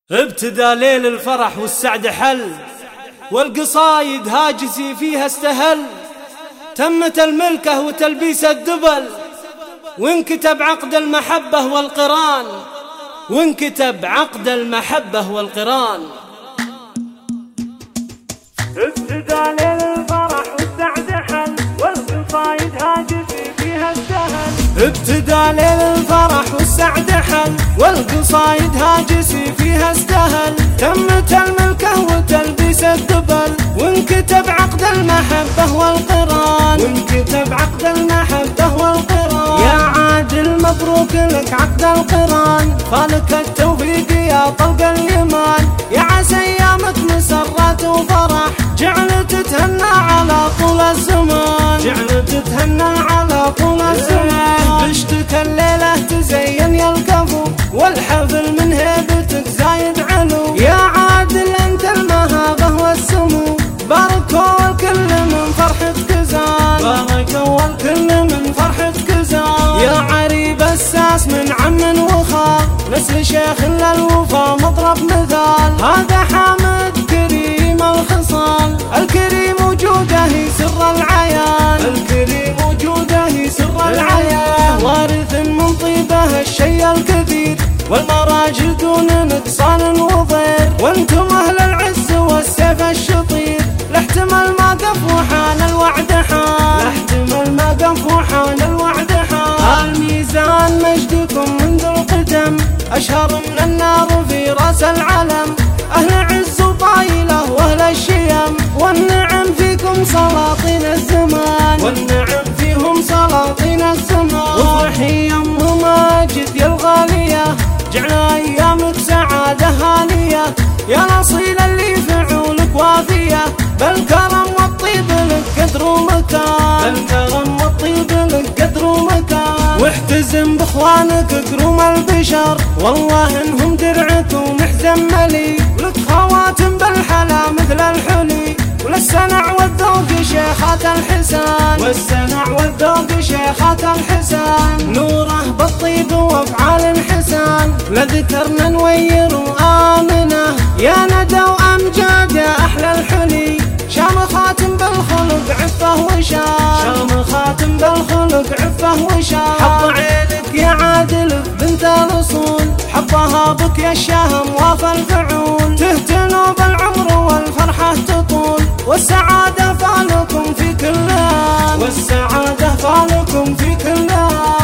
ابتدى ليل الفرح والسعد حل، والقصايد هاجسي فيها استهل. تمت الملكة وتلبيس الدبل، وانكتب عقد المحبة والقران، وانكتب عقد المحبة والقران. ابتدى ليل الفرح والسعد حل، والقصايد هاجسي فيها استهل. ابتدى ليل الفرح والسعد حل، والقصايد هاجسي فيها استهل. تمت الملكة وتلبيس الدبل، وانكتب عقد المحبة والقران، وانكتب عقد المحبة والقران. يا عادل مبروك لك عقد القران، فالك التوفيق يا طلق اليمان. يا عسى ايامك مسرات وفرح، جعلت تتهنى على طول الزمان، جعلت تتهنى على طول الزمان. بشتك الليلة تزين يا الكفو، والحفل من هيبتك زايد علو. يا عادل انت المهابة والسمو، باركوا الكل من فرحتك زان، باركوا الكل من فرحتك زان. يا عريب الساس من عم وخال، نسل شيخ للوفا مضرب مثال. هذا حامد كريم الخصال، الكريم وجوده سر العيان، الكريم وجوده سر العيان. وارث من طيبه الشيء الكثير، والمراجل دون نقصان وضير. وانتم اهل العز والسيف الشطير، لاحتمل ما قف وحان الوعد حان، لاحتمل ما قف وحان الوعد حان. الميزان مجدكم منذ القدم، أشهر من النار في رأس العلم. أهل عز وطايلة وأهل الشيم، والنعم فيكم سلاطين الزمان، والنعم فيهم سلاطين الزمان. وافرحي يا أم ماجد يا الغالية، جعل أيامك سعادة هانية. يا الأصيل اللي فعولك وافية، بالكرم والطيب لك قدر ومكان، بالكرم والطيب لك قدر ومكان. واحتزم باخوانك كروم البشر، والله انهم درعك ومحزن ملي. ولك خواتم بالحلا مثل الحلي، وللسنع والذوق شيخات الحسان، والسنع والذوق شيخات الحسان. نوره بالطيب وافعال الحسان، لذكرنا نوير وآمنه. يا ندى وأمجاد يا أحلى الحلي، شام خاتم بالخلق عفه وشان، شام خاتم بالخلق عفه وشان. حط عينك يا عادل بنت الأصول، حطها بك يا الشهم وافى الفعول. تهتنوا بالعمر والفرحة تطول، والسعادة فالكم في كل آن، والسعادة فالكم في كل آن.